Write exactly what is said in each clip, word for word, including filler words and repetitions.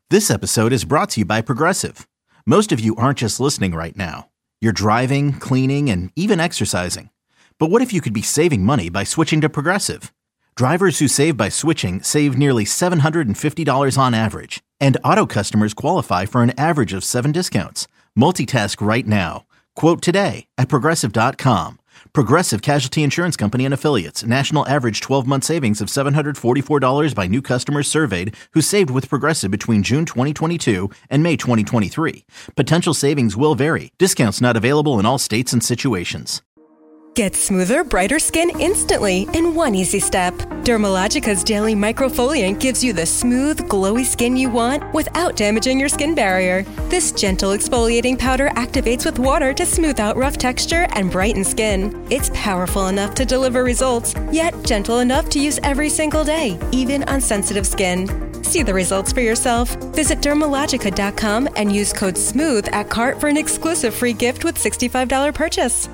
This episode is brought to you by Progressive. Most of you aren't just listening right now. You're driving, cleaning, and even exercising. But what if you could be saving money by switching to Progressive? Drivers who save by switching save nearly seven hundred fifty dollars on average. And auto customers qualify for an average of seven discounts. Multitask right now. Quote today at Progressive dot com. Progressive Casualty Insurance Company and Affiliates. National average twelve-month savings of seven hundred forty-four dollars by new customers surveyed who saved with Progressive between June twenty twenty-two and May twenty twenty-three. Potential savings will vary. Discounts not available in all states and situations. Get smoother, brighter skin instantly in one easy step. Dermalogica's Daily Microfoliant gives you the smooth, glowy skin you want without damaging your skin barrier. This gentle exfoliating powder activates with water to smooth out rough texture and brighten skin. It's powerful enough to deliver results, yet gentle enough to use every single day, even on sensitive skin. See the results for yourself. Visit Dermalogica dot com and use code SMOOTH at cart for an exclusive free gift with sixty-five dollars purchase.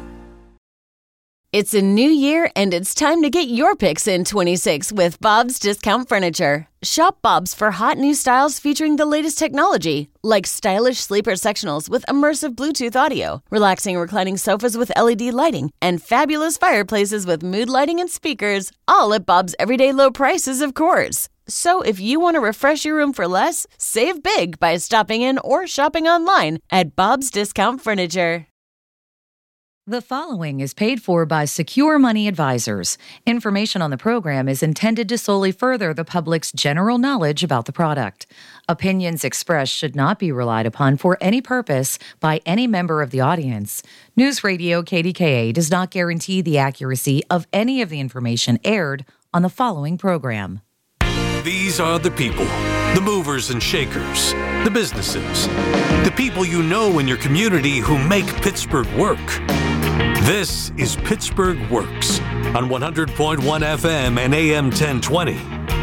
It's a new year, and it's time to get your picks in twenty-six with Bob's Discount Furniture. Shop Bob's for hot new styles featuring the latest technology, like stylish sleeper sectionals with immersive Bluetooth audio, relaxing reclining sofas with L E D lighting, and fabulous fireplaces with mood lighting and speakers, all at Bob's everyday low prices, of course. So if you want to refresh your room for less, save big by stopping in or shopping online at Bob's Discount Furniture. The following is paid for by Secure Money Advisors. Information on the program is intended to solely further the public's general knowledge about the product. Opinions expressed should not be relied upon for any purpose by any member of the audience. News Radio K D K A does not guarantee the accuracy of any of the information aired on the following program. These are the people, the movers and shakers, the businesses, the people you know in your community who make Pittsburgh work. This is Pittsburgh Works on one hundred point one F M and A M ten twenty,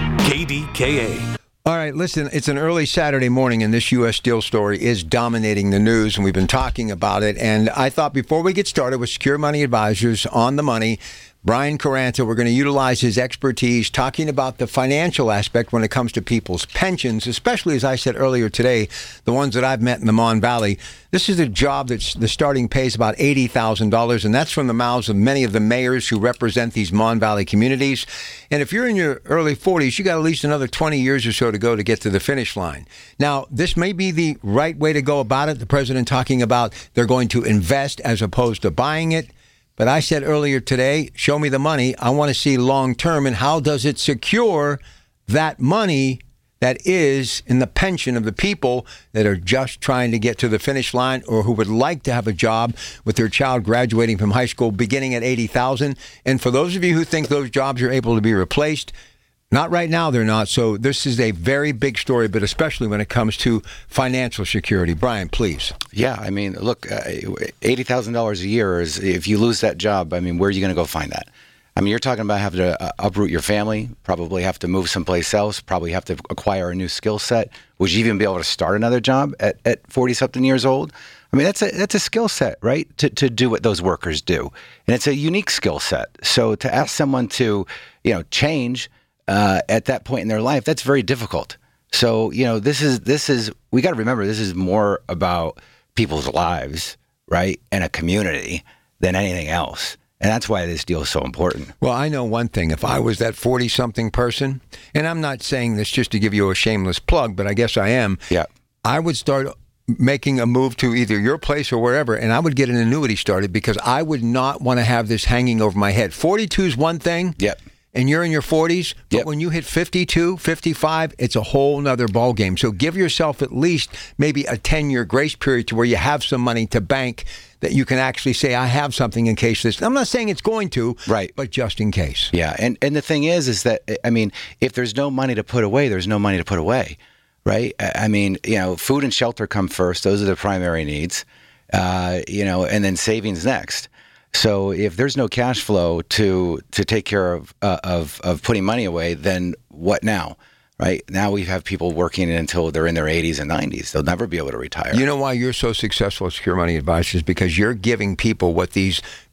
K D K A. All right, listen, it's an early Saturday morning, and this U S Steel story is dominating the news, and we've been talking about it. And I thought before we get started with Secure Money Advisors on the money, Brian Caranta, we're going to utilize his expertise talking about the financial aspect when it comes to people's pensions, especially, as I said earlier today, the ones that I've met in the Mon Valley. This is a job that's the starting pay is about eighty thousand dollars, and that's from the mouths of many of the mayors who represent these Mon Valley communities. And if you're in your early forties, you got at least another twenty years or so to go to get to the finish line. Now, this may be the right way to go about it. The president talking about they're going to invest as opposed to buying it. But I said earlier today, show me the money. I want to see long term, and how does it secure that money that is in the pension of the people that are just trying to get to the finish line or who would like to have a job with their child graduating from high school beginning at eighty thousand dollars. And for those of you who think those jobs are able to be replaced, not right now, they're not. So this is a very big story, but especially when it comes to financial security. Brian, please. Yeah, I mean, look, uh, eighty thousand dollars a year is, if you lose that job, I mean, where are you going to go find that? I mean, you're talking about having to uh, uproot your family, probably have to move someplace else, probably have to acquire a new skill set. Would you even be able to start another job at, at forty-something years old? I mean, that's a that's a skill set, right, to to do what those workers do. And it's a unique skill set. So to ask someone to, you know, change Uh, at that point in their life, that's very difficult. So, you know, this is, this is, we got to remember, this is more about people's lives, right, and a community than anything else. And that's why this deal is so important. Well, I know one thing. If I was that forty-something person, and I'm not saying this just to give you a shameless plug, but I guess I am, yeah, I would start making a move to either your place or wherever, and I would get an annuity started because I would not want to have this hanging over my head. forty-two is one thing. Yep. And you're in your forties, but yep. when you hit fifty-two, fifty-five, it's a whole nother ballgame. So give yourself at least maybe a ten-year grace period to where you have some money to bank that you can actually say, I have something in case this. I'm not saying it's going to, right, but just in case. Yeah, and, and the thing is, is that, I mean, if there's no money to put away, there's no money to put away, right? I mean, you know, food and shelter come first. Those are the primary needs, uh, you know, and then savings next. So if there's no cash flow to to take care of uh, of of putting money away, then what now? Right now we have people working until they're in their eighties and nineties. They'll never be able to retire. You know why you're so successful at Secure Money Advisors? Because you're giving people what these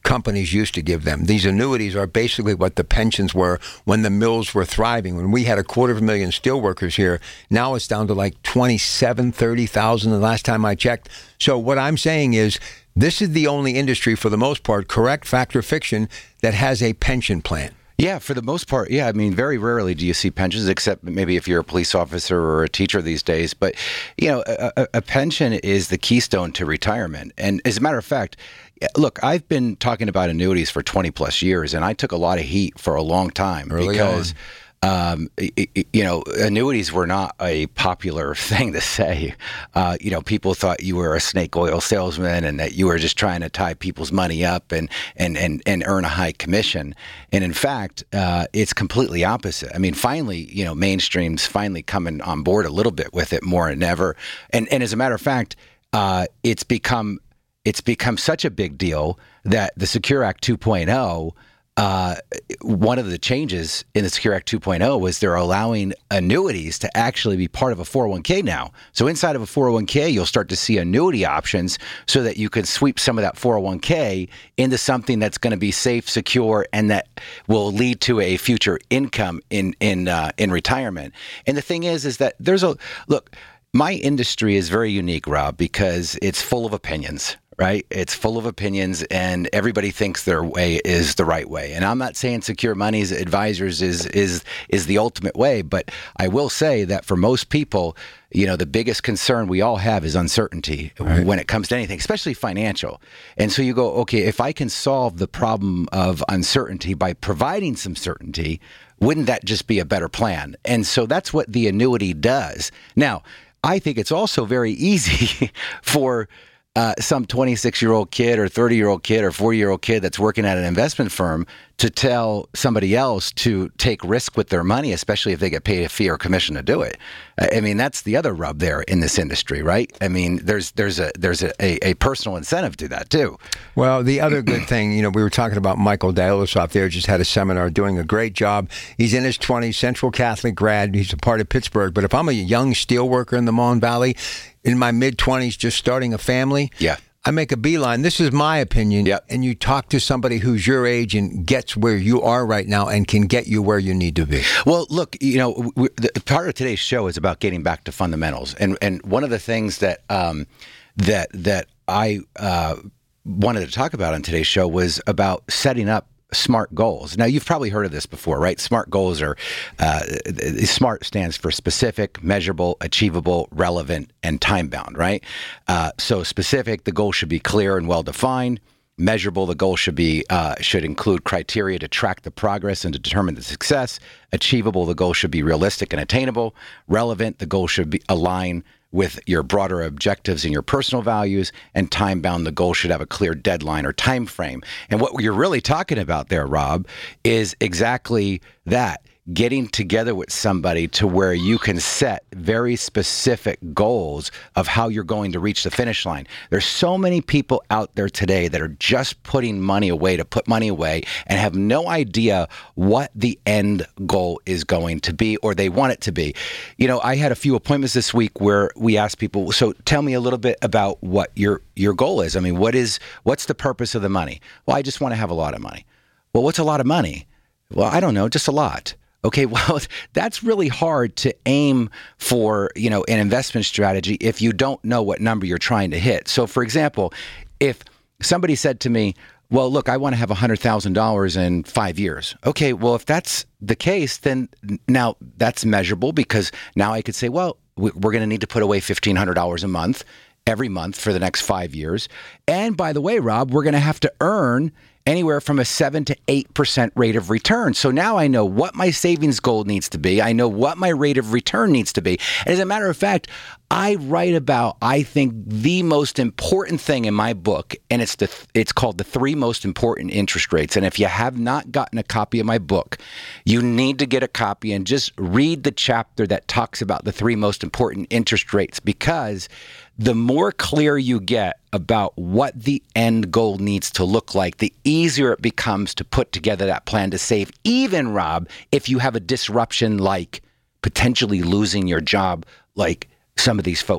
companies used to give them. These annuities are basically what the pensions were when the mills were thriving. When we had a quarter of a million steelworkers here, now it's down to like twenty-seven, thirty thousand the last time I checked. So what I'm saying is this is the only industry, for the most part, correct, fact or fiction, that has a pension plan. Yeah, for the most part, yeah. I mean, very rarely do you see pensions, except maybe if you're a police officer or a teacher these days. But, you know, a, a pension is the keystone to retirement. And as a matter of fact, look, I've been talking about annuities for twenty plus years, and I took a lot of heat for a long time Early because, on. um, you know, annuities were not a popular thing to say. Uh, you know, people thought you were a snake oil salesman and that you were just trying to tie people's money up and and and, and earn a high commission. And in fact, uh, it's completely opposite. I mean, finally, you know, mainstream's finally coming on board a little bit with it more than ever. And and as a matter of fact, uh, it's become it's become such a big deal that the Secure Act two point oh. Uh, one of the changes in the Secure Act two point oh was they're allowing annuities to actually be part of a four oh one k now. So inside of a four oh one k, you'll start to see annuity options so that you can sweep some of that four oh one k into something that's going to be safe, secure, and that will lead to a future income in in uh, in retirement. And the thing is, is that there's a look. My industry is very unique, Rob, because it's full of opinions. Right? It's full of opinions, and everybody thinks their way is the right way. And I'm not saying Secure Money's advisors is is is the ultimate way, but I will say that for most people, you know, the biggest concern we all have is uncertainty right. when it comes to anything, especially financial. And so you go, okay, if I can solve the problem of uncertainty by providing some certainty, wouldn't that just be a better plan? And so that's what the annuity does. Now, I think it's also very easy for Uh, some twenty-six-year-old kid or thirty-year-old kid or forty-year-old kid that's working at an investment firm to tell somebody else to take risk with their money, especially if they get paid a fee or commission to do it. I mean, that's the other rub there in this industry, right? I mean, there's there's a there's a, a, a personal incentive to that too. Well, the other good thing, you know, we were talking about Michael Dialos there, just had a seminar, doing a great job. He's in his twenties, Central Catholic grad. He's a part of Pittsburgh. But if I'm a young steel worker in the Mon Valley, in my mid-twenties, just starting a family, yeah. I make a beeline. This is my opinion. Yep. And you talk to somebody who's your age and gets where you are right now and can get you where you need to be. Well, look, you know, we, the, part of today's show is about getting back to fundamentals. And and one of the things that um, that that I uh, wanted to talk about on today's show was about setting up SMART goals. Now, you've probably heard of this before, right? SMART goals are, uh, SMART stands for specific, measurable, achievable, relevant, and time-bound, right? Uh, so specific, the goal should be clear and well-defined. Measurable, the goal should be uh, should include criteria to track the progress and to determine the success. Achievable, the goal should be realistic and attainable. Relevant, the goal should be align with your broader objectives and your personal values. And time-bound, the goal should have a clear deadline or time frame. And what you're really talking about there, Rob, is exactly that. Getting together with somebody to where you can set very specific goals of how you're going to reach the finish line. There's so many people out there today that are just putting money away to put money away and have no idea what the end goal is going to be, or they want it to be. You know, I had a few appointments this week where we asked people, so tell me a little bit about what your your goal is. I mean, what is what's the purpose of the money? Well, I just want to have a lot of money. Well, what's a lot of money? Well, I don't know, just a lot. Okay, well, that's really hard to aim for, you know, an investment strategy if you don't know what number you're trying to hit. So, for example, if somebody said to me, well, look, I want to have one hundred thousand dollars in five years. Okay, well, if that's the case, then now that's measurable, because now I could say, well, we're going to need to put away fifteen hundred dollars a month every month for the next five years. And by the way, Rob, we're going to have to earn anywhere from a seven to eight percent rate of return. So now I know what my savings goal needs to be. I know what my rate of return needs to be. And as a matter of fact, I write about, I think, the most important thing in my book, and it's the it's called The Three Most Important Interest Rates. And if you have not gotten a copy of my book, you need to get a copy and just read the chapter that talks about the three most important interest rates, because the more clear you get about what the end goal needs to look like, the easier it becomes to put together that plan to save, even, Rob, if you have a disruption like potentially losing your job, like some of these folks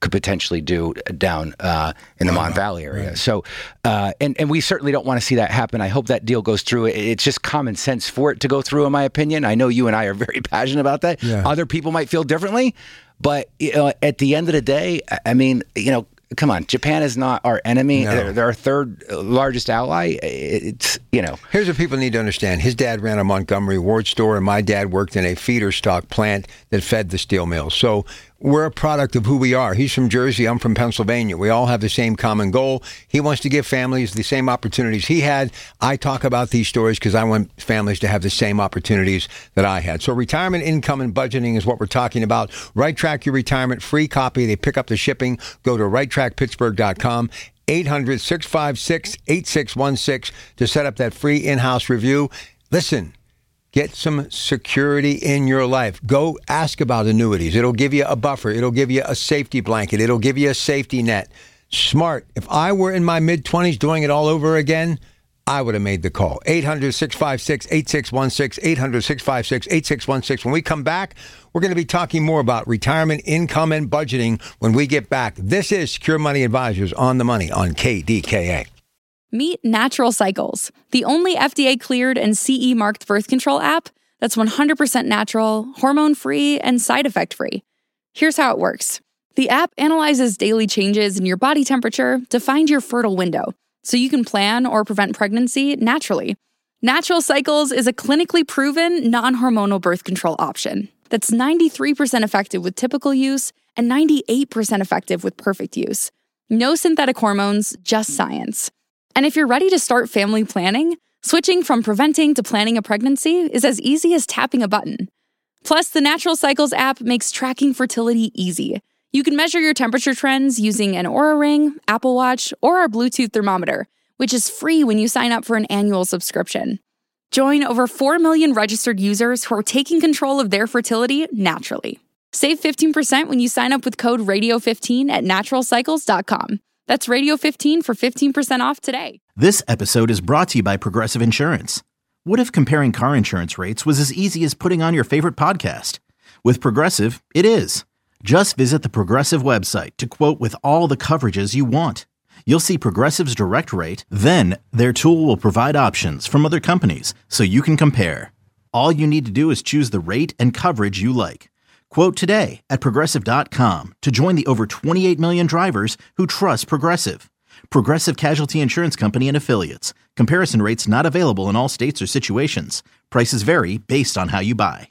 could potentially do down uh, in the Mon Valley area. Right. So, uh, and, and we certainly don't want to see that happen. I hope that deal goes through. It's just common sense for it to go through, in my opinion. I know you and I are very passionate about that. Yeah. Other people might feel differently, but you know, at the end of the day, I mean, you know, come on, Japan is not our enemy. No. They're, they're our third largest ally. It's, you know. Here's what people need to understand. His dad ran a Montgomery Ward store, and my dad worked in a feeder stock plant that fed the steel mills. So we're a product of who we are. He's from Jersey. I'm from Pennsylvania. We all have the same common goal. He wants to give families the same opportunities he had. I talk about these stories because I want families to have the same opportunities that I had. So retirement income and budgeting is what we're talking about. Right Track Your Retirement, free copy. They pick up the shipping. Go to right track pittsburgh dot com. eight hundred, six five six, eight six one six to set up that free in-house review. Listen. Get some security in your life. Go ask about annuities. It'll give you a buffer. It'll give you a safety blanket. It'll give you a safety net. Smart. If I were in my mid-twenties doing it all over again, I would have made the call. eight hundred, six five six, eight six one six, eight hundred, six five six, eight six one six. When we come back, we're going to be talking more about retirement income and budgeting when we get back. This is Secure Money Advisors on the Money on K D K A. Meet Natural Cycles, the only F D A-cleared and C E-marked birth control app that's one hundred percent natural, hormone-free, and side effect-free. Here's how it works. The app analyzes daily changes in your body temperature to find your fertile window, so you can plan or prevent pregnancy naturally. Natural Cycles is a clinically proven, non-hormonal birth control option that's ninety-three percent effective with typical use and ninety-eight percent effective with perfect use. No synthetic hormones, just science. And if you're ready to start family planning, switching from preventing to planning a pregnancy is as easy as tapping a button. Plus, the Natural Cycles app makes tracking fertility easy. You can measure your temperature trends using an Oura Ring, Apple Watch, or our Bluetooth thermometer, which is free when you sign up for an annual subscription. Join over four million registered users who are taking control of their fertility naturally. Save fifteen percent when you sign up with code radio fifteen at natural cycles dot com. That's radio fifteen for fifteen percent off today. This episode is brought to you by Progressive Insurance. What if comparing car insurance rates was as easy as putting on your favorite podcast? With Progressive, it is. Just visit the Progressive website to quote with all the coverages you want. You'll see Progressive's direct rate, then their tool will provide options from other companies so you can compare. All you need to do is choose the rate and coverage you like. Quote today at progressive dot com to join the over twenty-eight million drivers who trust Progressive. Progressive Casualty Insurance Company and Affiliates. Comparison rates not available in all states or situations. Prices vary based on how you buy.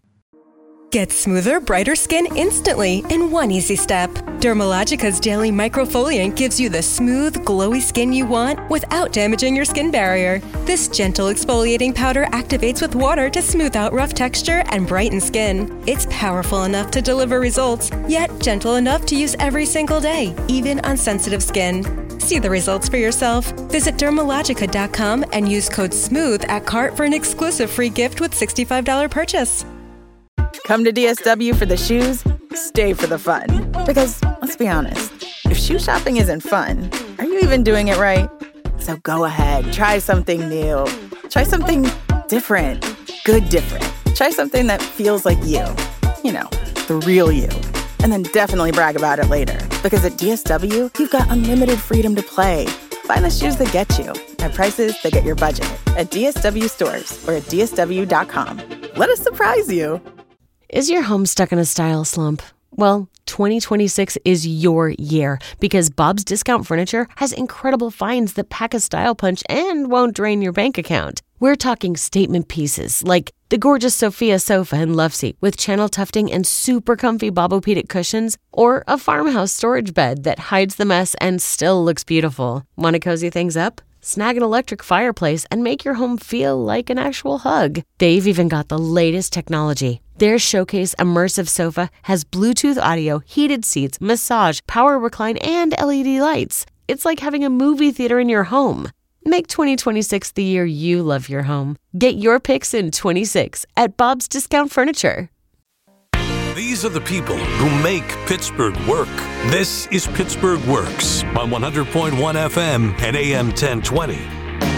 Get smoother, brighter skin instantly in one easy step. Dermalogica's Daily Microfoliant gives you the smooth, glowy skin you want without damaging your skin barrier. This gentle exfoliating powder activates with water to smooth out rough texture and brighten skin. It's powerful enough to deliver results, yet gentle enough to use every single day, even on sensitive skin. See the results for yourself. Visit dermalogica dot com and use code SMOOTH at cart for an exclusive free gift with sixty-five dollars purchase. Come to D S W for the shoes, stay for the fun. Because, let's be honest, if shoe shopping isn't fun, are you even doing it right? So go ahead, try something new. Try something different. Good different. Try something that feels like you. You know, the real you. And then definitely brag about it later. Because at D S W, you've got unlimited freedom to play. Find the shoes that get you at prices that get your budget at D S W stores or at D S W dot com. Let us surprise you. Is your home stuck in a style slump? Well, twenty twenty-six is your year because Bob's Discount Furniture has incredible finds that pack a style punch and won't drain your bank account. We're talking statement pieces like the gorgeous Sophia sofa and love seat with channel tufting and super comfy Bobopedic cushions, or a farmhouse storage bed that hides the mess and still looks beautiful. Want to cozy things up? Snag an electric fireplace and make your home feel like an actual hug. They've even got the latest technology. Their Showcase Immersive Sofa has Bluetooth audio, heated seats, massage, power recline, and L E D lights. It's like having a movie theater in your home. Make twenty twenty-six the year you love your home. Get your picks in twenty-six at Bob's Discount Furniture. These are the people who make Pittsburgh work. This is Pittsburgh Works on one hundred point one F M and A M ten twenty.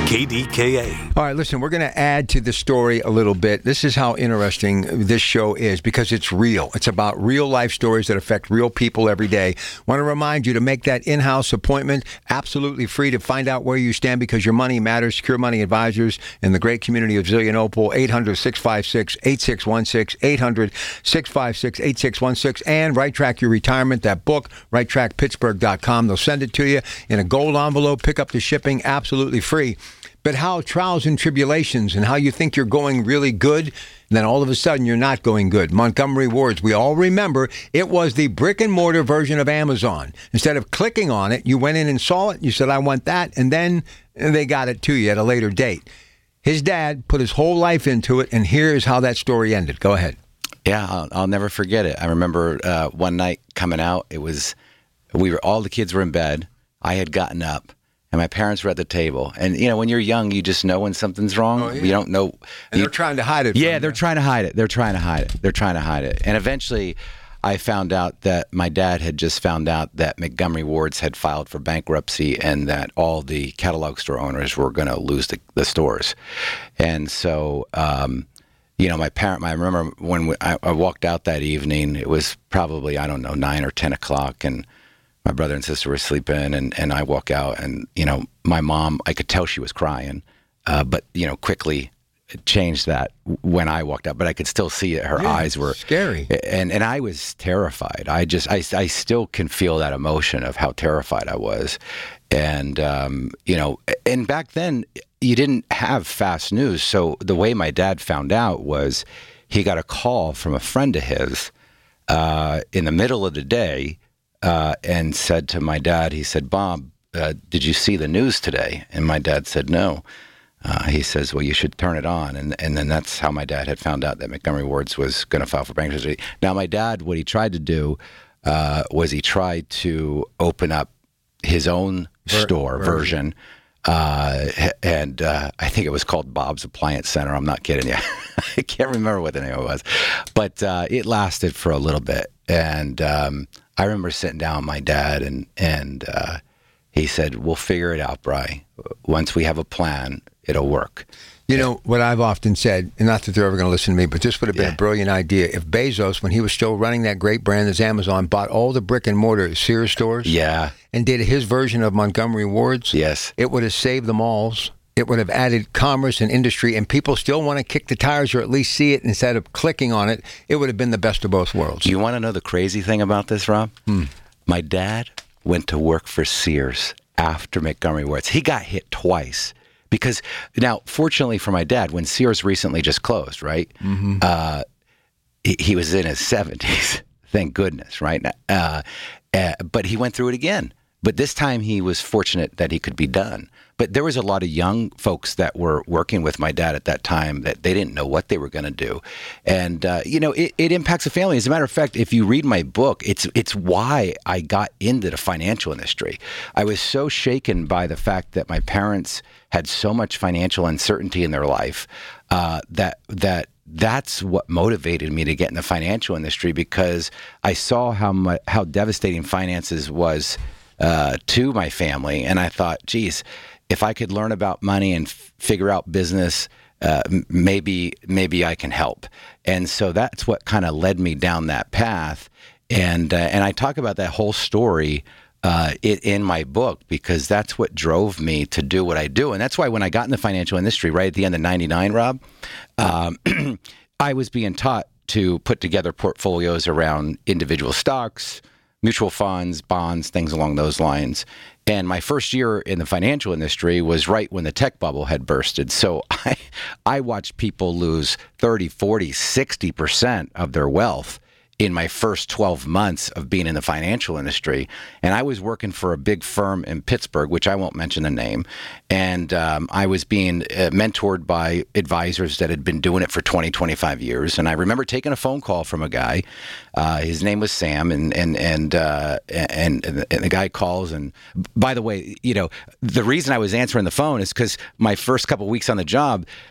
K D K A. All right, listen, we're going to add to the story a little bit. This is how interesting this show is because it's real. It's about real life stories that affect real people every day. Want to remind you to make that in-house appointment absolutely free to find out where you stand because your money matters. Secure Money Advisors in the great community of Zillionople, eight hundred, six five six, eight six one six, eight hundred, six five six, eight six one six, and Right Track Your Retirement, that book, right track pittsburgh dot com. They'll send it to you in a gold envelope, pick up the shipping absolutely free. But how trials and tribulations and how you think you're going really good, and then all of a sudden you're not going good. Montgomery Wards, we all remember it was the brick and mortar version of Amazon. Instead of clicking on it, you went in and saw it, you said, I want that, and then they got it to you at a later date. His dad put his whole life into it, and here's how that story ended. Go ahead. Yeah, I'll, I'll never forget it. I remember uh, one night coming out, it was, we were, all the kids were in bed. I had gotten up. And my parents were at the table. And, you know, when you're young, you just know when something's wrong. Oh, yeah. You don't know. And you, they're trying to hide it. Yeah, they're trying to hide it. They're trying to hide it. They're trying to hide it. And eventually, I found out that my dad had just found out that Montgomery Wards had filed for bankruptcy and that all the catalog store owners were going to lose the, the stores. And so, um, you know, my parent, I remember when we, I, I walked out that evening, it was probably, I don't know, nine or ten o'clock. And my brother and sister were sleeping, and, and I walk out, and, you know, my mom, I could tell she was crying, uh, but, you know, quickly changed that when I walked out, but I could still see it. Her yeah, eyes were scary. And, and I was terrified. I just, I, I still can feel that emotion of how terrified I was. And, um, you know, and back then you didn't have fast news. So the way my dad found out was he got a call from a friend of his uh, in the middle of the day, Uh, and said to my dad, he said, Bob, uh, did you see the news today? And my dad said, no. Uh, he says, well, you should turn it on. And and then that's how my dad had found out that Montgomery Wards was going to file for bankruptcy. Now, my dad, what he tried to do uh, was he tried to open up his own Ver- store version. version. Uh, and uh, I think it was called Bob's Appliance Center. I'm not kidding you. I can't remember what the name was. But uh, it lasted for a little bit. And um, I remember sitting down with my dad, and, and uh, he said, we'll figure it out, Bri. Once we have a plan, it'll work. You know, what I've often said, and not that they're ever going to listen to me, but this would have been yeah. a brilliant idea. If Bezos, when he was still running that great brand as Amazon, bought all the brick and mortar Sears stores yeah. and did his version of Montgomery Wards, yes, it would have saved the malls. It would have added commerce and industry, and people still want to kick the tires or at least see it instead of clicking on it. It would have been the best of both worlds. You want to know the crazy thing about this, Rob? Hmm. My dad went to work for Sears after Montgomery Wards. He got hit twice. Because now, fortunately for my dad, when Sears recently just closed, right, mm-hmm. uh, he, he was in his seventies, thank goodness, right? Uh, uh, but he went through it again. But this time he was fortunate that he could be done. But there was a lot of young folks that were working with my dad at that time that they didn't know what they were going to do. And, uh, you know, it, it impacts a family. As a matter of fact, if you read my book, it's it's why I got into the financial industry. I was so shaken by the fact that my parents had so much financial uncertainty in their life uh, that that that's what motivated me to get in the financial industry, because I saw how much, how devastating finances was uh, to my family. And I thought, geez, if I could learn about money and f- figure out business, uh, maybe maybe I can help. And so that's what kind of led me down that path. And uh, and I talk about that whole story uh, it, in my book, because that's what drove me to do what I do. And that's why when I got in the financial industry right at the end of ninety-nine, Rob, um, I was being taught to put together portfolios around individual stocks, mutual funds, bonds, things along those lines. And my first year in the financial industry was right when the tech bubble had bursted. So I, I watched people lose thirty, forty, sixty percent of their wealth in my first twelve months of being in the financial industry. And I was working for a big firm in Pittsburgh, which I won't mention the name. And um, I was being uh, mentored by advisors that had been doing it for twenty, twenty-five years. And I remember taking a phone call from a guy. Uh, his name was Sam, and and and, uh, and and the guy calls. And by the way, you know, the reason I was answering the phone is because my first couple of weeks on the job,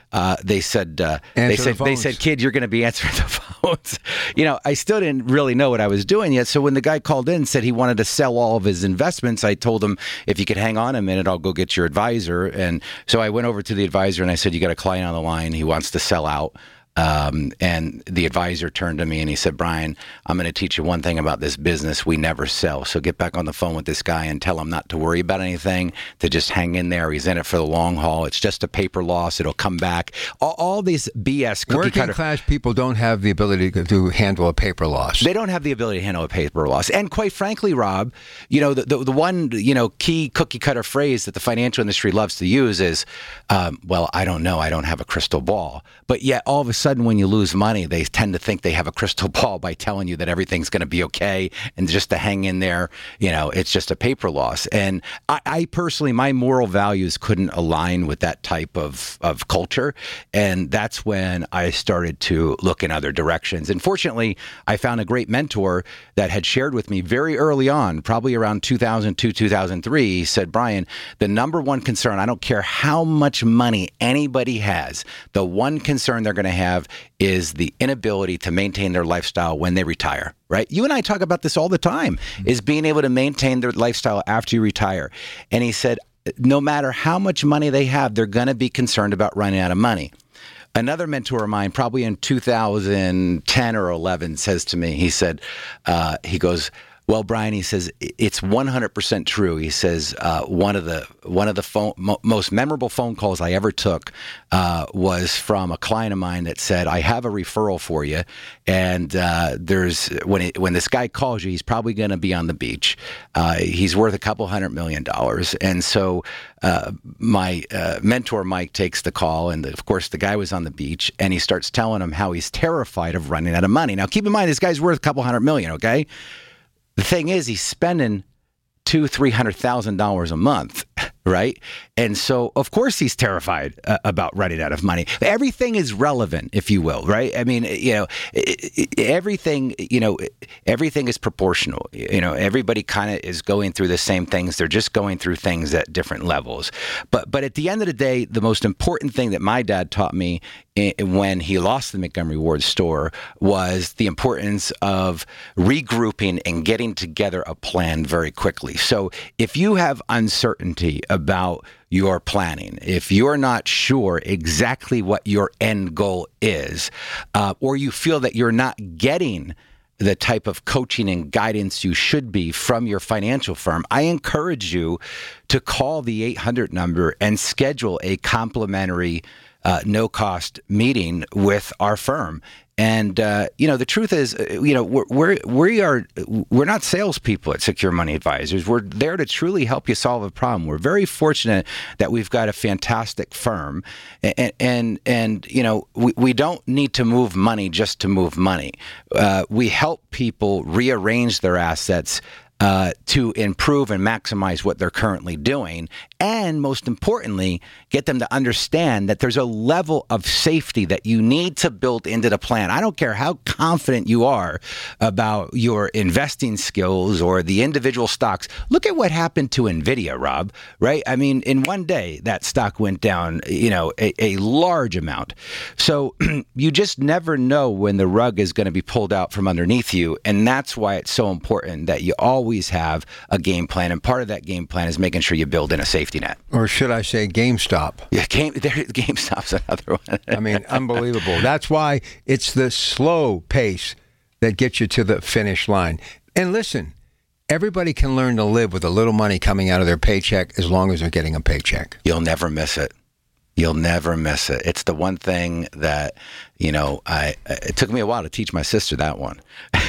uh, they said, uh, Answer they the said, they phones. said, kid, you're going to be answering the phones. You know, I still didn't really know what I was doing yet. So when the guy called in and said he wanted to sell all of his investments, I told him, if you could hang on a minute, I'll go get your advisor. And so I went over to the advisor and I said, you got a client on the line. He wants to sell out. Um, and the advisor turned to me and he said, Brian, I'm going to teach you one thing about this business. We never sell. So get back on the phone with this guy and tell him not to worry about anything, to just hang in there. He's in it for the long haul. It's just a paper loss. It'll come back. All, all these B S cookie Working cutter. class people don't have the ability to, to handle a paper loss. They don't have the ability to handle a paper loss. And quite frankly, Rob, you know, the, the, the one, you know, key cookie cutter phrase that the financial industry loves to use is, um, well, I don't know. I don't have a crystal ball. But yet all of a sudden when you lose money, they tend to think they have a crystal ball by telling you that everything's going to be okay and just to hang in there, you know, it's just a paper loss. And I, I personally, my moral values couldn't align with that type of, of culture. And that's when I started to look in other directions. And fortunately, I found a great mentor that had shared with me very early on, probably around two thousand two, two thousand three. He said, Brian, the number one concern, I don't care how much money anybody has, the one concern they're going to have is the inability to maintain their lifestyle when they retire, right? You and I talk about this all the time, is being able to maintain their lifestyle after you retire. And he said, no matter how much money they have, they're going to be concerned about running out of money. Another mentor of mine, probably in two thousand ten or eleven, says to me, he said, uh, he goes, well, Brian, he says, it's one hundred percent true. He says, uh, one of the one of the phone, mo- most memorable phone calls I ever took uh, was from a client of mine that said, I have a referral for you. And uh, there's when it, when this guy calls you, he's probably going to be on the beach. Uh, he's worth a couple hundred million dollars. And so uh, my uh, mentor, Mike, takes the call. And of course, the guy was on the beach and he starts telling him how he's terrified of running out of money. Now, keep in mind, this guy's worth a couple hundred million, okay? The thing is, he's spending two, three hundred thousand dollars a month, right? And so, of course, he's terrified uh, about running out of money. Everything is relevant, if you will, right? I mean, you know, everything, you know, everything is proportional. You know, everybody kind of is going through the same things. They're just going through things at different levels. But, but at the end of the day, the most important thing that my dad taught me when he lost the Montgomery Ward store was the importance of regrouping and getting together a plan very quickly. So if you have uncertainty about your planning, if you're not sure exactly what your end goal is, uh, or you feel that you're not getting the type of coaching and guidance you should be from your financial firm, I encourage you to call the eight hundred number and schedule a complimentary Uh, no-cost meeting with our firm. And, uh, you know, the truth is, you know, we're, we're, we are, we're not salespeople at Secure Money Advisors. We're there to truly help you solve a problem. We're very fortunate that we've got a fantastic firm. And, and, and you know, we, we don't need to move money just to move money. Uh, we help people rearrange their assets Uh, to improve and maximize what they're currently doing. And most importantly, get them to understand that there's a level of safety that you need to build into the plan. I don't care how confident you are about your investing skills or the individual stocks. Look at what happened to NVIDIA, Rob, right? I mean, in one day, that stock went down, you know, a, a large amount. So you just never know when the rug is going to be pulled out from underneath you. And that's why it's so important that you always always have a game plan, and part of that game plan is making sure you build in a safety net. Or should I say GameStop? Yeah, game, there, GameStop's another one. I mean, unbelievable. That's why it's the slow pace that gets you to the finish line. And listen, everybody can learn to live with a little money coming out of their paycheck as long as they're getting a paycheck. You'll never miss it. You'll never miss it. It's the one thing that, you know, I it took me a while to teach my sister that one.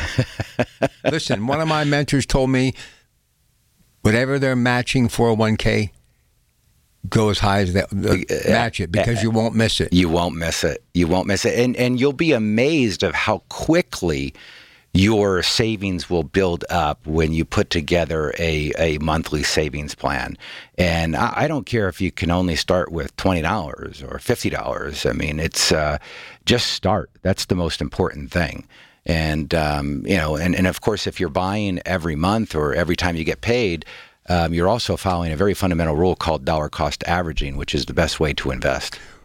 Listen, one of my mentors told me, whatever they're matching four oh one k, go as high as they uh, match it, because you won't miss it. You won't miss it. You won't miss it. And, and you'll be amazed of how quickly your savings will build up when you put together a, a monthly savings plan. And I, I don't care if you can only start with twenty dollars or fifty dollars. I mean, it's uh, just start. That's the most important thing. And, um, you know, and, and of course, if you're buying every month or every time you get paid, um, you're also following a very fundamental rule called dollar cost averaging, which is the best way to invest.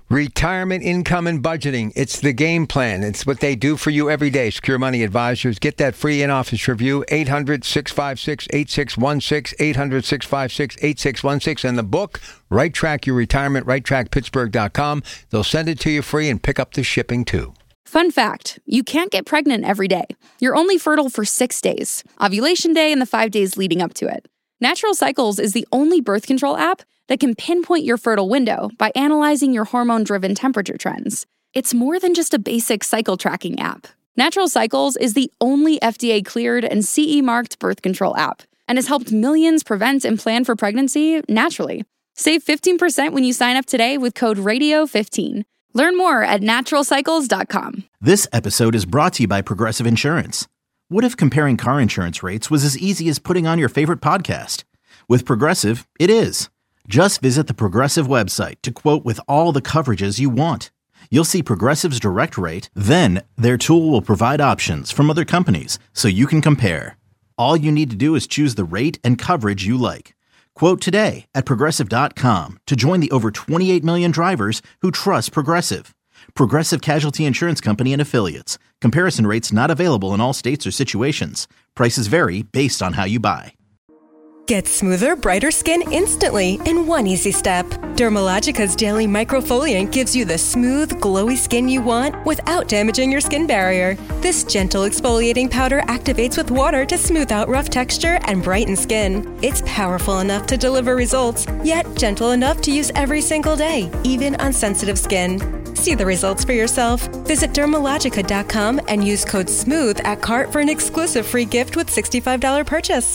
Retirement income and budgeting. It's the game plan. It's what they do for you every day. Secure Money Advisors. Get that free in-office review. eight hundred, six five six, eight six one six. eight hundred, six five six, eight six one six. And the book, Right Track Your Retirement, right track pittsburgh dot com. They'll send it to you free and pick up the shipping too. Fun fact, you can't get pregnant every day. You're only fertile for six days, ovulation day and the five days leading up to it. Natural Cycles is the only birth control app that can pinpoint your fertile window by analyzing your hormone-driven temperature trends. It's more than just a basic cycle tracking app. Natural Cycles is the only F D A-cleared and C E-marked birth control app and has helped millions prevent and plan for pregnancy naturally. Save fifteen percent when you sign up today with code radio fifteen. Learn more at natural cycles dot com. This episode is brought to you by Progressive Insurance. What if comparing car insurance rates was as easy as putting on your favorite podcast? With Progressive, it is. Just visit the Progressive website to quote with all the coverages you want. You'll see Progressive's direct rate, then their tool will provide options from other companies so you can compare. All you need to do is choose the rate and coverage you like. Quote today at progressive dot com to join the over twenty-eight million drivers who trust Progressive. Progressive Casualty Insurance Company and Affiliates. Comparison rates not available in all states or situations. Prices vary based on how you buy. Get smoother, brighter skin instantly in one easy step. Dermalogica's Daily Microfoliant gives you the smooth, glowy skin you want without damaging your skin barrier. This gentle exfoliating powder activates with water to smooth out rough texture and brighten skin. It's powerful enough to deliver results, yet gentle enough to use every single day, even on sensitive skin. See the results for yourself. Visit dermalogica dot com and use code SMOOTH at cart for an exclusive free gift with sixty-five dollars purchase.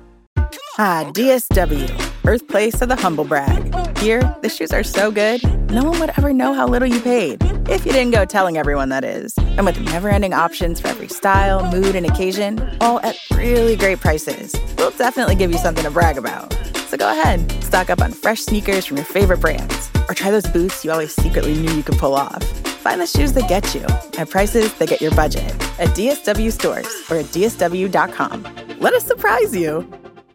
Ah, D S W, birthplace of the humble brag. Here, the shoes are so good, no one would ever know how little you paid. If you didn't go telling everyone, that is. And with never-ending options for every style, mood, and occasion, all at really great prices, we'll definitely give you something to brag about. So go ahead, stock up on fresh sneakers from your favorite brands, or try those boots you always secretly knew you could pull off. Find the shoes that get you at prices that get your budget at D S W stores or at D S W dot com. Let us surprise you.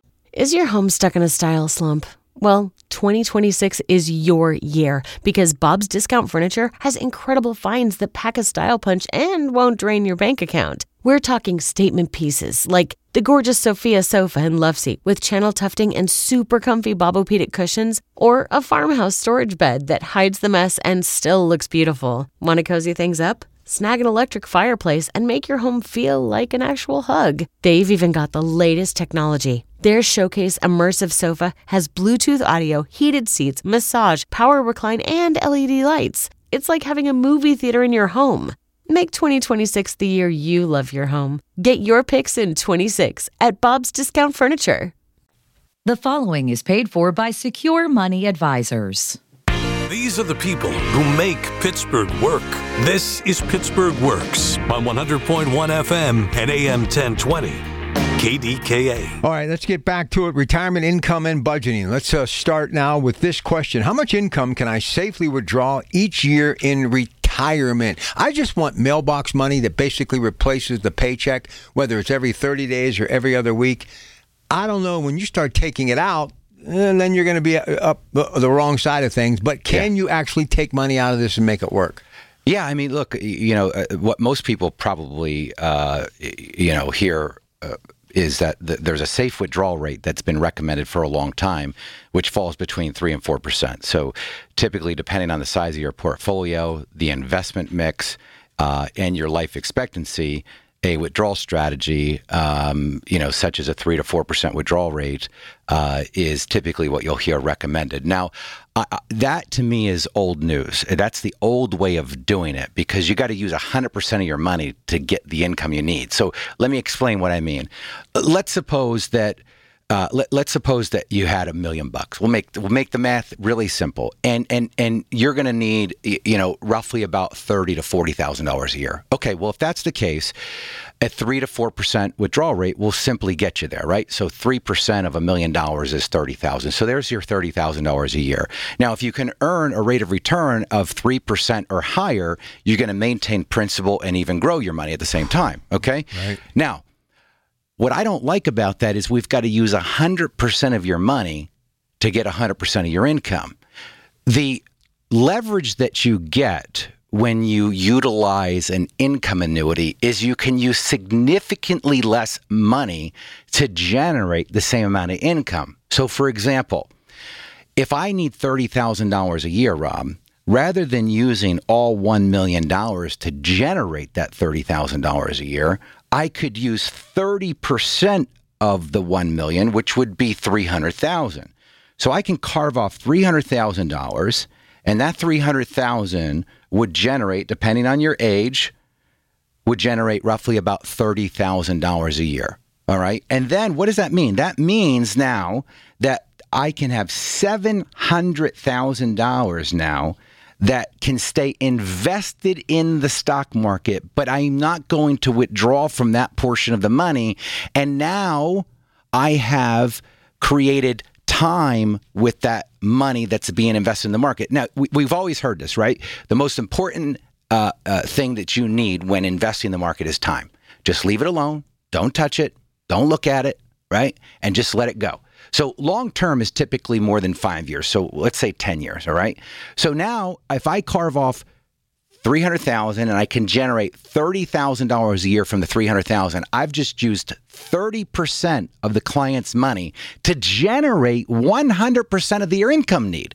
Is your home stuck in a style slump? Well, twenty twenty-six is your year because Bob's Discount Furniture has incredible finds that pack a style punch and won't drain your bank account. We're talking statement pieces like the gorgeous Sophia sofa and love seat with channel tufting and super comfy Bobopedic cushions, or a farmhouse storage bed that hides the mess and still looks beautiful. Want to cozy things up? Snag an electric fireplace and make your home feel like an actual hug. They've even got the latest technology. Their Showcase Immersive Sofa has Bluetooth audio, heated seats, massage, power recline, and L E D lights. It's like having a movie theater in your home. Make twenty twenty-six the year you love your home. Get your picks in twenty-six at Bob's Discount Furniture. The following is paid for by Secure Money Advisors. These are the people who make Pittsburgh work. This is Pittsburgh Works on one hundred point one F M and A M ten twenty. K D K A. All right, let's get back to it. Retirement income and budgeting. Let's uh, start now with this question. How much income can I safely withdraw each year in retirement? I just want mailbox money that basically replaces the paycheck, whether it's every thirty days or every other week. I don't know. When you start taking it out, and then you're going to be up the wrong side of things. But can yeah. you actually take money out of this and make it work? Yeah, I mean, look, you know, uh, what most people probably, uh, you know, hear uh, is that th- there's a safe withdrawal rate that's been recommended for a long time, which falls between three and four percent. So typically, depending on the size of your portfolio, the investment mix, uh, and your life expectancy, a withdrawal strategy, um, you know, such as a three to four percent withdrawal rate, uh, is typically what you'll hear recommended. Now, uh, that to me is old news. That's the old way of doing it because you got to use one hundred percent of your money to get the income you need. So let me explain what I mean. Let's suppose that. Uh, let, let's suppose that you had a million bucks. We'll make we'll make the math really simple, and and and you're going to need you know roughly about thirty to forty thousand dollars a year. Okay, well if that's the case, a three to four percent withdrawal rate will simply get you there, right? So three percent of a million dollars is thirty thousand. So there's your thirty thousand dollars a year. Now, if you can earn a rate of return of three percent or higher, you're going to maintain principal and even grow your money at the same time. Okay, right. Now. What I don't like about that is we've got to use one hundred percent of your money to get one hundred percent of your income. The leverage that you get when you utilize an income annuity is you can use significantly less money to generate the same amount of income. So, for example, if I need thirty thousand dollars a year, Rob, rather than using all one million dollars to generate that thirty thousand dollars a year, I could use thirty percent of the one million dollars, which would be three hundred thousand dollars. So I can carve off three hundred thousand dollars, and that three hundred thousand dollars would generate, depending on your age, would generate roughly about thirty thousand dollars a year. All right. And then what does that mean? That means now that I can have seven hundred thousand dollars now that can stay invested in the stock market, but I'm not going to withdraw from that portion of the money. And now I have created time with that money that's being invested in the market. Now, we, we've always heard this, right? The most important uh, uh, thing that you need when investing in the market is time. Just leave it alone. Don't touch it. Don't look at it, right? And just let it go. So long term is typically more than five years. So let's say ten years, all right? So now if I carve off three hundred thousand dollars and I can generate thirty thousand dollars a year from the three hundred thousand dollars, I've just used thirty percent of the client's money to generate one hundred percent of your income need.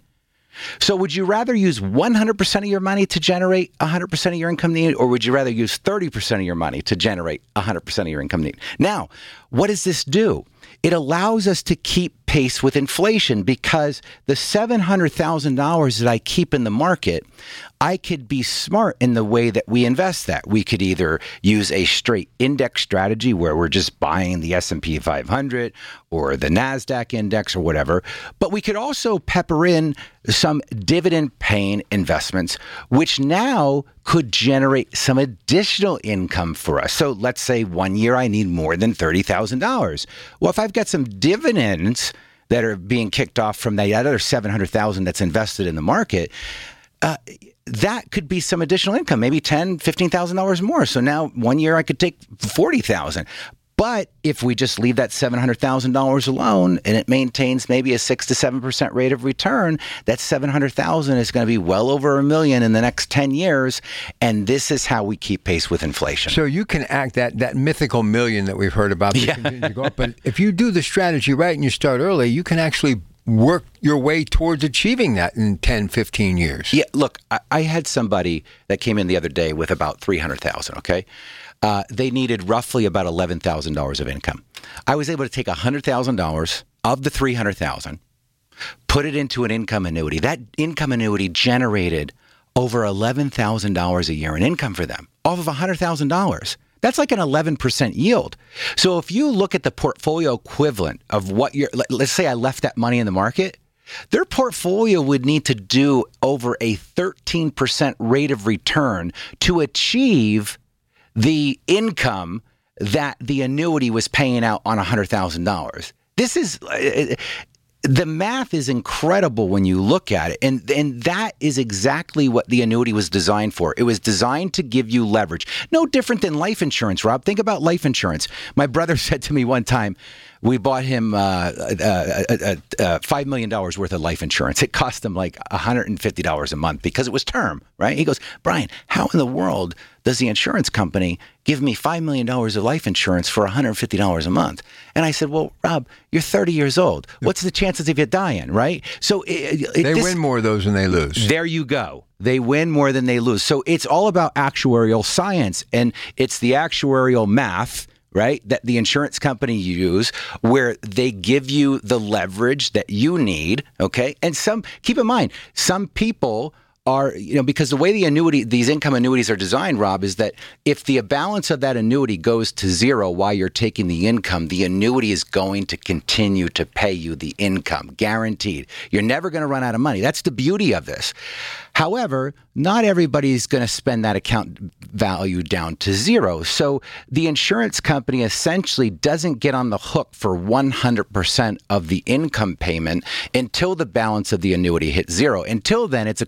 So would you rather use one hundred percent of your money to generate one hundred percent of your income need, or would you rather use thirty percent of your money to generate one hundred percent of your income need? Now, what does this do? It allows us to keep pace with inflation, because the seven hundred thousand dollars that I keep in the market, I could be smart in the way that we invest that. We could either use a straight index strategy where we're just buying the S and P five hundred or the NASDAQ index or whatever, but we could also pepper in some dividend-paying investments, which now could generate some additional income for us. So let's say one year I need more than thirty thousand dollars. Well, if I've got some dividends that are being kicked off from that other seven hundred thousand dollars that's invested in the market, uh, that could be some additional income, maybe ten thousand dollars, fifteen thousand dollars more. So now one year I could take forty thousand dollars. But if we just leave that seven hundred thousand dollars alone and it maintains maybe a six to seven percent rate of return, that seven hundred thousand dollars is going to be well over a million in the next ten years. And this is how we keep pace with inflation. So you can act that, that mythical million that we've heard about. That Yeah. continues to go up. But if you do the strategy right and you start early, you can actually work your way towards achieving that in ten, fifteen years. Yeah, look, I, I had somebody that came in the other day with about three hundred thousand dollars, okay? Uh, they needed roughly about eleven thousand dollars of income. I was able to take one hundred thousand dollars of the three hundred thousand dollars, put it into an income annuity. That income annuity generated over eleven thousand dollars a year in income for them off of one hundred thousand dollars. That's like an eleven percent yield. So if you look at the portfolio equivalent of what you're, let's say I left that money in the market, their portfolio would need to do over a thirteen percent rate of return to achieve the income that the annuity was paying out on one hundred thousand dollars. This is, uh, the math is incredible when you look at it. And, and that is exactly what the annuity was designed for. It was designed to give you leverage. No different than life insurance, Rob. Think about life insurance. My brother said to me one time, we bought him uh, uh, uh, uh, five million dollars worth of life insurance. It cost him like one hundred fifty dollars a month because it was term, right? He goes, Brian, how in the world does the insurance company give me five million dollars of life insurance for one hundred fifty dollars a month? And I said, well, Rob, you're thirty years old. What's the chances of you dying, right? So it, it, They this, win more of those than they lose. There you go. They win more than they lose. So it's all about actuarial science, and it's the actuarial math, right, that the insurance company use, where they give you the leverage that you need, okay? And some, keep in mind, some people are, you know, because the way the annuity, these income annuities are designed, Rob, is that if the balance of that annuity goes to zero while you're taking the income, the annuity is going to continue to pay you the income, guaranteed. You're never going to run out of money. That's the beauty of this. However, not everybody's going to spend that account value down to zero. So the insurance company essentially doesn't get on the hook for one hundred percent of the income payment until the balance of the annuity hits zero. Until then, it's a combination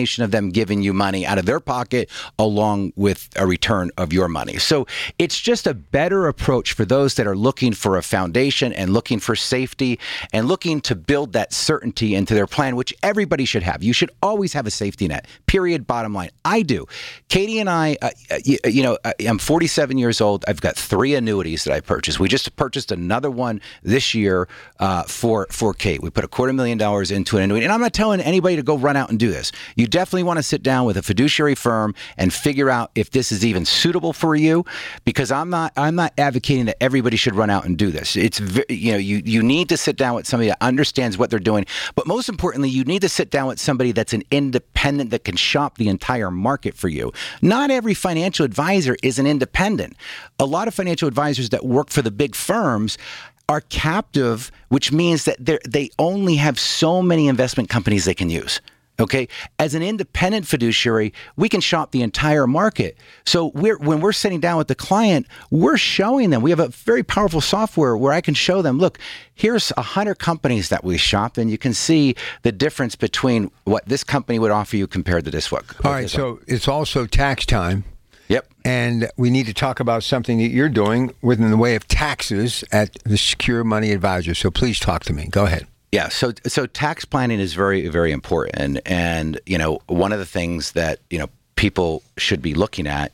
combination of them giving you money out of their pocket along with a return of your money. So it's just a better approach for those that are looking for a foundation and looking for safety and looking to build that certainty into their plan, which everybody should have. You should always have a safety net, period, bottom line. I do. Katie and I, uh, you, you know, I'm forty-seven years old. I've got three annuities that I purchased. We just purchased another one this year uh, for, for Kate. We put a quarter million dollars into an annuity. And I'm not telling anybody to go run out and do this. You definitely want to sit down with a fiduciary firm and figure out if this is even suitable for you, because I'm not I'm not advocating that everybody should run out and do this. It's, you know, you, you need to sit down with somebody that understands what they're doing. But most importantly, you need to sit down with somebody that's an independent that can shop the entire market for you. Not every financial advisor is an independent. A lot of financial advisors that work for the big firms are captive, which means that they they only have so many investment companies they can use. Okay, as an independent fiduciary, we can shop the entire market. So we're, when we're sitting down with the client, we're showing them. We have a very powerful software where I can show them, look, here's a hundred companies that we shop, and you can see the difference between what this company would offer you compared to this one. All right, so it's also tax time. Yep. And we need to talk about something that you're doing within the way of taxes at the Secure Money Advisor. So please talk to me. Go ahead. Yeah, so so tax planning is very, very important. And, and, you know, one of the things that, you know, people should be looking at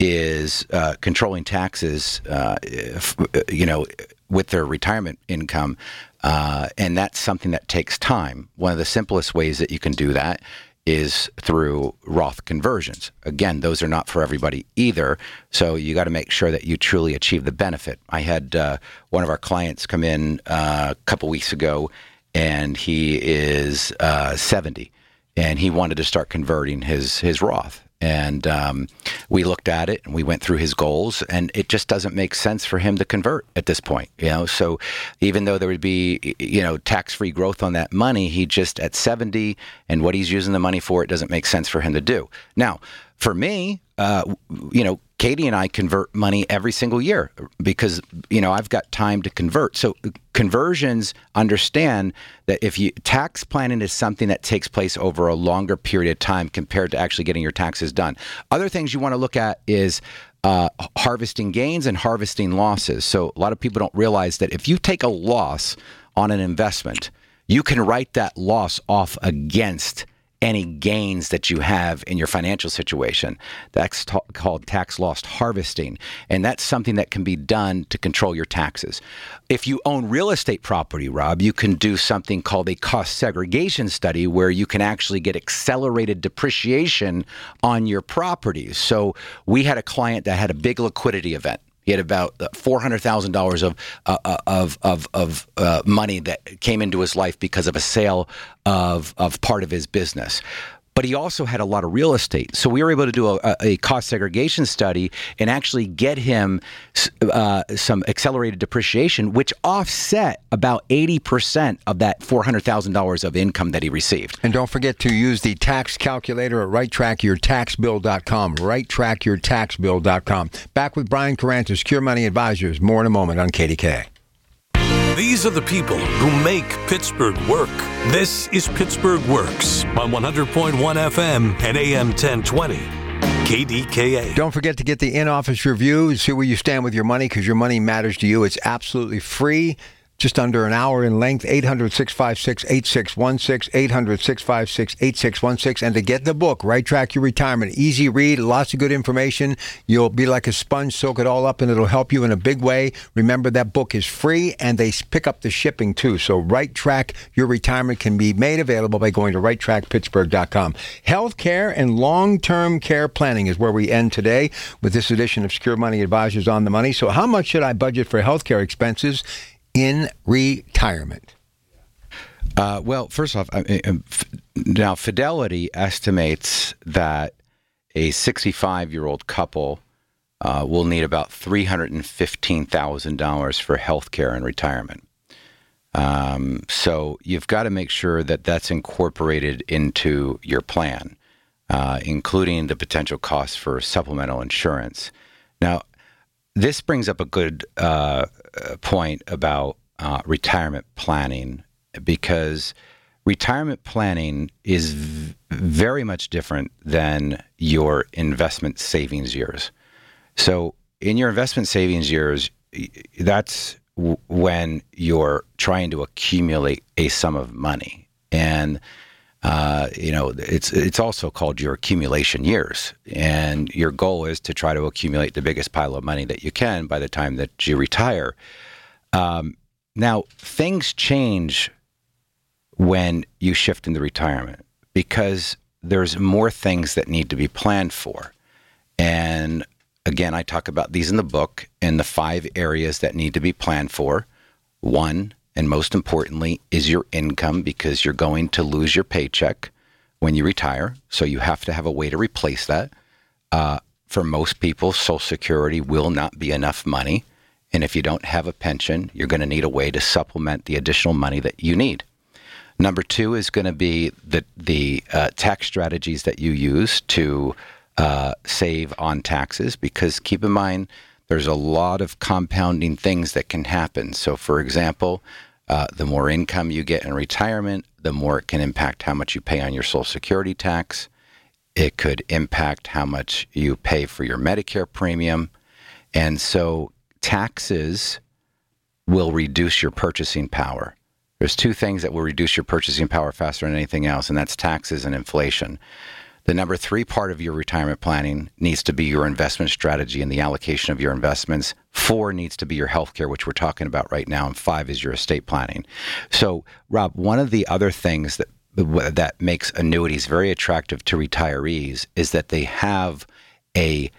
is uh, controlling taxes, uh, if, you know, with their retirement income. Uh, and that's something that takes time. One of the simplest ways that you can do that is through Roth conversions. Again, those are not for everybody either. So you got to make sure that you truly achieve the benefit. I had uh, one of our clients come in uh, a couple weeks ago, and he is uh, seventy, and he wanted to start converting his his Roth. And um, we looked at it and we went through his goals, and it just doesn't make sense for him to convert at this point. You know, so even though there would be, you know, tax-free growth on that money, he just at seventy, and what he's using the money for, it doesn't make sense for him to do. Now, for me, uh, you know, Katie and I convert money every single year because, you know, I've got time to convert. So conversions, understand that if you tax planning is something that takes place over a longer period of time compared to actually getting your taxes done. Other things you want to look at is uh, harvesting gains and harvesting losses. So a lot of people don't realize that if you take a loss on an investment, you can write that loss off against any gains that you have in your financial situation. That's t- called tax loss harvesting. And that's something that can be done to control your taxes. If you own real estate property, Rob, you can do something called a cost segregation study where you can actually get accelerated depreciation on your properties. So we had a client that had a big liquidity event. He had about four hundred thousand dollars of uh, of of of uh, money that came into his life because of a sale of of part of his business. But he also had a lot of real estate. So we were able to do a, a cost segregation study and actually get him uh, some accelerated depreciation, which offset about eighty percent of that four hundred thousand dollars of income that he received. And don't forget to use the tax calculator at right track your tax bill dot com, right track your tax bill dot com. Back with Brian Caranta, Secure Money Advisors. More in a moment on K D K. These are the people who make Pittsburgh work. This is Pittsburgh Works on one hundred point one F M and A M ten twenty. K D K A. Don't forget to get the in-office review, see where you stand with your money, because your money matters to you. It's absolutely free. Just under an hour in length, eight hundred, six five six, eight six one six, eight hundred, six five six, eight six one six. And to get the book, Right Track Your Retirement, easy read, lots of good information. You'll be like a sponge, soak it all up, and it'll help you in a big way. Remember, that book is free, and they pick up the shipping, too. So Right Track Your Retirement can be made available by going to right track pittsburgh dot com. Healthcare and long-term care planning is where we end today with this edition of Secure Money Advisors on the Money. So how much should I budget for healthcare expenses in retirement? Uh, well, first off, I mean, now Fidelity estimates that a sixty-five-year-old couple uh, will need about three hundred fifteen thousand dollars for health care in retirement. Um, so you've got to make sure that that's incorporated into your plan, uh, including the potential costs for supplemental insurance. Now, this brings up a good uh, point about uh, retirement planning, because retirement planning is v- very much different than your investment savings years. So in your investment savings years, that's w- when you're trying to accumulate a sum of money. And, uh, you know, it's it's also called your accumulation years. And your goal is to try to accumulate the biggest pile of money that you can by the time that you retire. Um, now, things change when you shift into retirement because there's more things that need to be planned for. And again, I talk about these in the book and the five areas that need to be planned for. One, and most importantly, is your income, because you're going to lose your paycheck when you retire. So you have to have a way to replace that. Uh, for most people, Social Security will not be enough money. And if you don't have a pension, you're going to need a way to supplement the additional money that you need. Number two is going to be the, the uh, tax strategies that you use to uh, save on taxes, because keep in mind, there's a lot of compounding things that can happen. So, for example, uh, the more income you get in retirement, the more it can impact how much you pay on your Social Security tax. It could impact how much you pay for your Medicare premium. And so taxes will reduce your purchasing power. There's two things that will reduce your purchasing power faster than anything else, and that's taxes and inflation. The number three part of your retirement planning needs to be your investment strategy and the allocation of your investments. Four needs to be your healthcare, which we're talking about right now. And five is your estate planning. So, Rob, one of the other things that that makes annuities very attractive to retirees is that they have a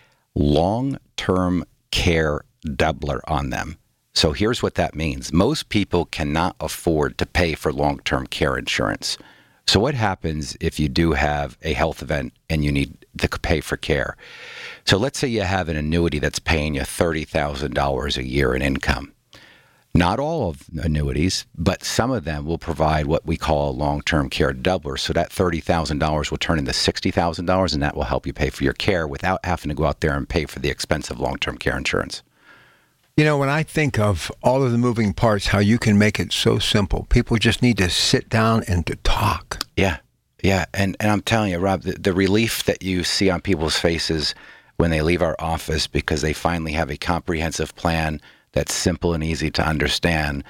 long-term care doubler on them. So here's what that means. Most people cannot afford to pay for long-term care insurance. So what happens if you do have a health event and you need to pay for care? So let's say you have an annuity that's paying you thirty thousand dollars a year in income. Not all of annuities, but some of them will provide what we call a long-term care doubler. So that thirty thousand dollars will turn into sixty thousand dollars, and that will help you pay for your care without having to go out there and pay for the expensive long-term care insurance. You know, when I think of all of the moving parts, how you can make it so simple, people just need to sit down and to talk. Yeah, yeah. And, and I'm telling you, Rob, the, the relief that you see on people's faces when they leave our office because they finally have a comprehensive plan that's simple and easy to understand,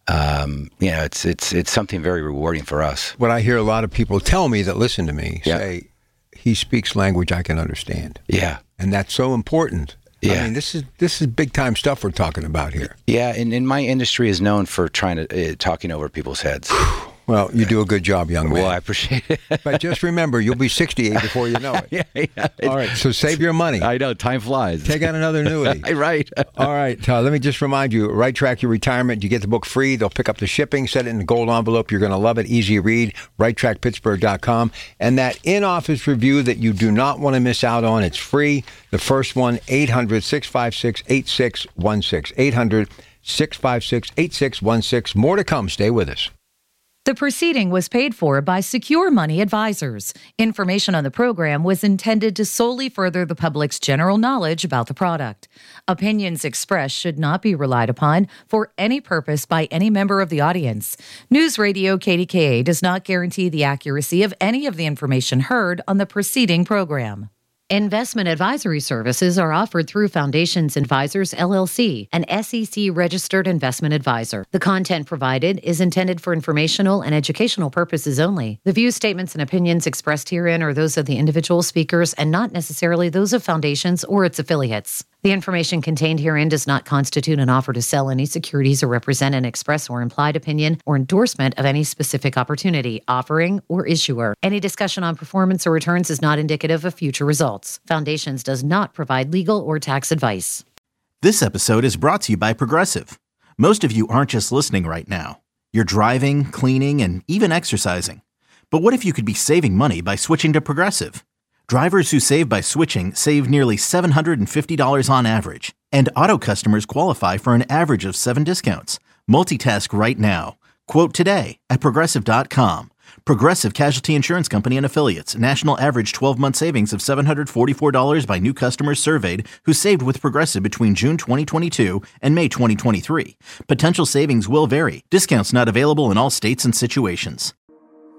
um, you know, it's it's it's something very rewarding for us. What I hear a lot of people tell me that listen to me yeah. say, he speaks language I can understand. Yeah. And that's so important. Yeah. I mean, this is this is big time stuff we're talking about here. Yeah, and, and my industry is known for trying to uh, talking over people's heads. Well, you do a good job, young man. Well, I appreciate it. But just remember, you'll be sixty-eight before you know it. yeah, yeah. All right, so save your money. I know, time flies. Take out another annuity. Right. All right, uh, let me just remind you, Right Track Your Retirement, you get the book free. They'll pick up the shipping, set it in a gold envelope. You're going to love it. Easy read, right track pittsburgh dot com. And that in-office review that you do not want to miss out on, it's free. The first one, eight hundred, six five six, eight six one six. eight hundred, six five six, eight six one six. More to come. Stay with us. The proceeding was paid for by Secure Money Advisors. Information on the program was intended to solely further the public's general knowledge about the product. Opinions expressed should not be relied upon for any purpose by any member of the audience. News Radio K D K A does not guarantee the accuracy of any of the information heard on the preceding program. Investment advisory services are offered through Foundations Advisors, L L C, an S E C-registered investment advisor. The content provided is intended for informational and educational purposes only. The views, statements, and opinions expressed herein are those of the individual speakers and not necessarily those of Foundations or its affiliates. The information contained herein does not constitute an offer to sell any securities or represent an express or implied opinion or endorsement of any specific opportunity, offering, or issuer. Any discussion on performance or returns is not indicative of future results. Foundations does not provide legal or tax advice. This episode is brought to you by Progressive. Most of you aren't just listening right now. You're driving, cleaning, and even exercising. But what if you could be saving money by switching to Progressive? Drivers who save by switching save nearly seven hundred fifty dollars on average. And auto customers qualify for an average of seven discounts. Multitask right now. Quote today at Progressive dot com. Progressive Casualty Insurance Company and Affiliates. National average twelve-month savings of seven hundred forty-four dollars by new customers surveyed who saved with Progressive between June twenty twenty-two and May twenty twenty-three. Potential savings will vary. Discounts not available in all states and situations.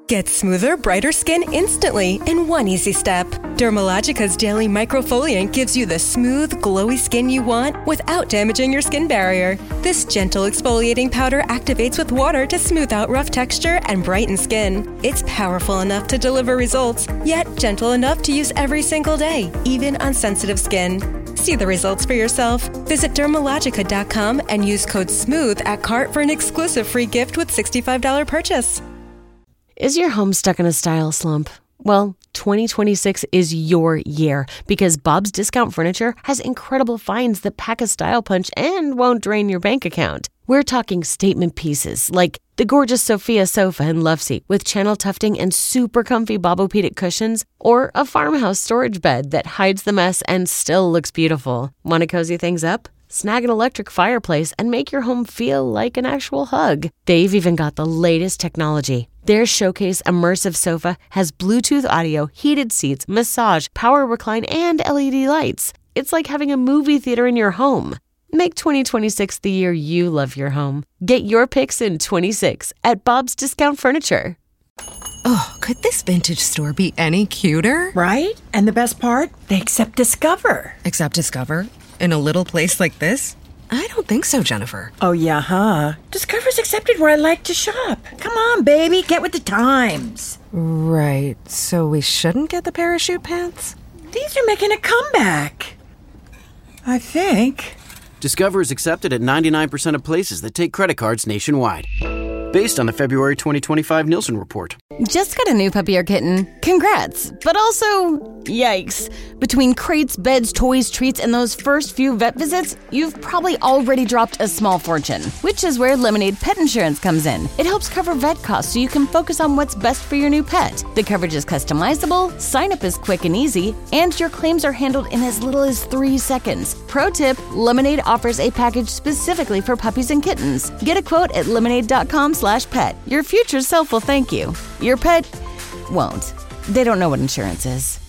Get smoother, brighter skin instantly in one easy step. Dermalogica's daily microfoliant gives you the smooth, glowy skin you want without damaging your skin barrier. This gentle exfoliating powder activates with water to smooth out rough texture and brighten skin. It's powerful enough to deliver results, yet gentle enough to use every single day, even on sensitive skin. See the results for yourself. Visit dermalogica dot com and use code SMOOTH at cart for an exclusive free gift with sixty-five dollars purchase. Is your home stuck in a style slump? Well, twenty twenty-six is your year because Bob's Discount Furniture has incredible finds that pack a style punch and won't drain your bank account. We're talking statement pieces like the gorgeous Sophia sofa and love seat with channel tufting and super comfy Bobopedic cushions, or a farmhouse storage bed that hides the mess and still looks beautiful. Want to cozy things up? Snag an electric fireplace and make your home feel like an actual hug. They've even got the latest technology. Their Showcase Immersive Sofa has Bluetooth audio, heated seats, massage, power recline, and L E D lights. It's like having a movie theater in your home. Make twenty twenty-six the year you love your home. Get your picks in twenty-six at Bob's Discount Furniture. Oh, could this vintage store be any cuter? Right? And the best part? They accept Discover. Accept Discover? In a little place like this? I don't think so, Jennifer. Oh, yeah, huh? Discover's accepted where I like to shop. Come on, baby, get with the times. Right, so we shouldn't get the parachute pants? These are making a comeback. I think. Discover is accepted at ninety-nine percent of places that take credit cards nationwide. Based on the February twenty twenty-five Nielsen report. Just got a new puppy or kitten? Congrats. But also, yikes. Between crates, beds, toys, treats, and those first few vet visits, you've probably already dropped a small fortune, which is where Lemonade Pet Insurance comes in. It helps cover vet costs so you can focus on what's best for your new pet. The coverage is customizable, sign-up is quick and easy, and your claims are handled in as little as three seconds. Pro tip, Lemonade offers a package specifically for puppies and kittens. Get a quote at lemonade.com slash pet. Your future self will thank you. Your pet won't. They don't know what insurance is.